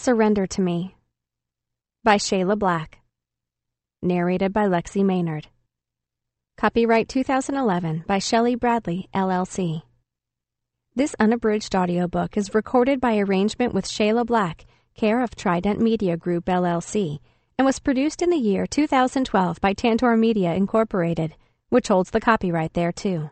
Surrender to Me by Shayla Black. Narrated by Lexi Maynard. Copyright 2011 by Shelley Bradley, LLC. This unabridged audiobook is recorded by arrangement with Shayla Black, care of Trident Media Group, LLC, and was produced in the year 2012 by Tantor Media, Incorporated, which holds the copyright thereto.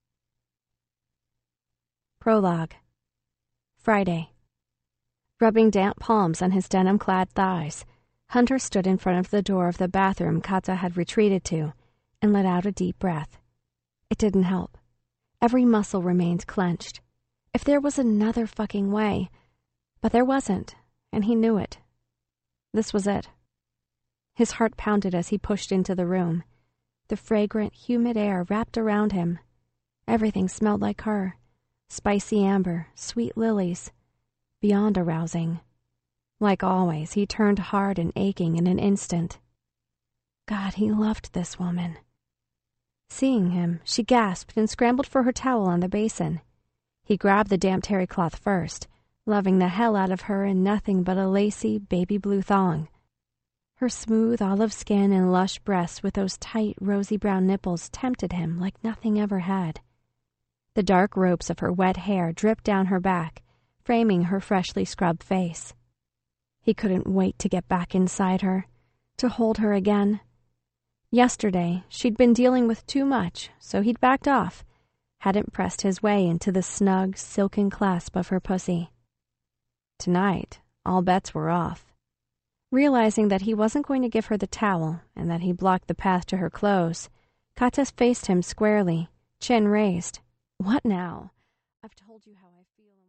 Prologue. Friday. Rubbing damp palms on his denim-clad thighs, Hunter stood in front of the door of the bathroom Kata had retreated to and let out a deep breath. It didn't help. Every muscle remained clenched. If there was another fucking way. But there wasn't, and he knew it. This was it. His heart pounded as he pushed into the room. The fragrant, humid air wrapped around him. Everything smelled like her. Spicy amber, sweet lilies. Beyond arousing. Like always, he turned hard and aching in an instant. God, he loved this woman. Seeing him, she gasped and scrambled for her towel on the basin. He grabbed the damp terry cloth first, loving the hell out of her in nothing but a lacy, baby blue thong. Her smooth olive skin and lush breasts with those tight, rosy brown nipples tempted him like nothing ever had. The dark ropes of her wet hair dripped down her back, framing her freshly scrubbed face. He couldn't wait to get back inside her, to hold her again. Yesterday, she'd been dealing with too much, so he'd backed off, hadn't pressed his way into the snug, silken clasp of her pussy. Tonight, all bets were off. Realizing that he wasn't going to give her the towel and that he blocked the path to her clothes, Kata faced him squarely, chin raised. What now? I've told you how I feel.